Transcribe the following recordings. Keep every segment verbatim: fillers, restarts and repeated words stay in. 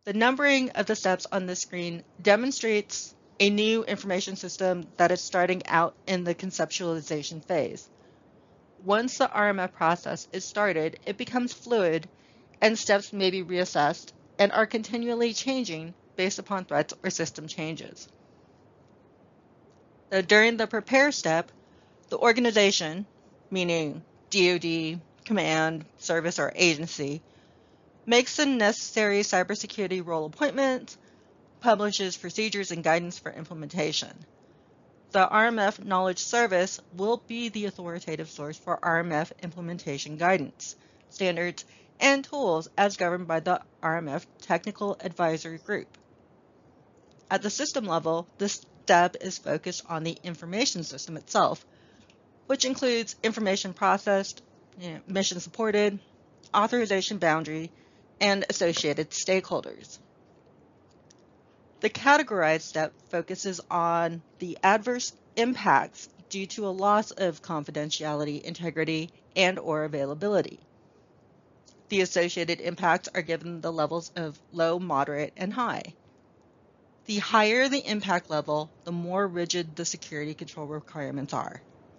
The numbering of the steps on this screen demonstrates a new information system that is starting out in the conceptualization phase. Once the R M F process is started, it becomes fluid, and steps may be reassessed and are continually changing based upon threats or system changes. So during the prepare step, the organization, meaning D O D, command, service, or agency, makes the necessary cybersecurity role appointments, publishes procedures and guidance for implementation. The R M F Knowledge Service will be the authoritative source for R M F implementation guidance, standards, and tools as governed by the R M F Technical Advisory Group. At the system level, this step is focused on the information system itself, which includes information processed, you know, mission supported, authorization boundary, and associated stakeholders. The categorize step focuses on the adverse impacts due to a loss of confidentiality, integrity, and or availability. The associated impacts are given the levels of low, moderate, and high. The higher the impact level, the more rigid the security control requirements are.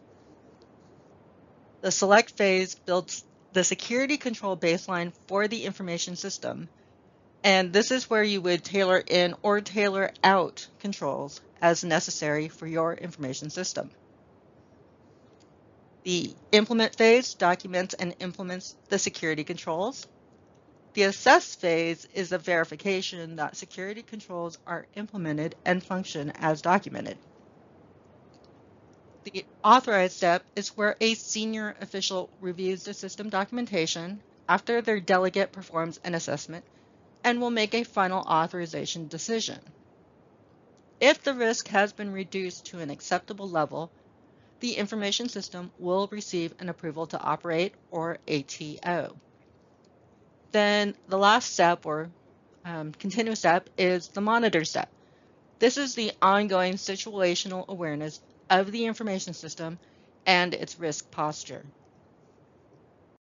The select phase builds the security control baseline for the information system, and this is where you would tailor in or tailor out controls as necessary for your information system. The implement phase documents and implements the security controls. The assess phase is the verification that security controls are implemented and function as documented. The authorize step is where a senior official reviews the system documentation after their delegate performs an assessment and will make a final authorization decision. If the risk has been reduced to an acceptable level, the information system will receive an approval to operate, or A T O. Then the last step, or um, continuous step, is the monitor step. This is the ongoing situational awareness of the information system and its risk posture.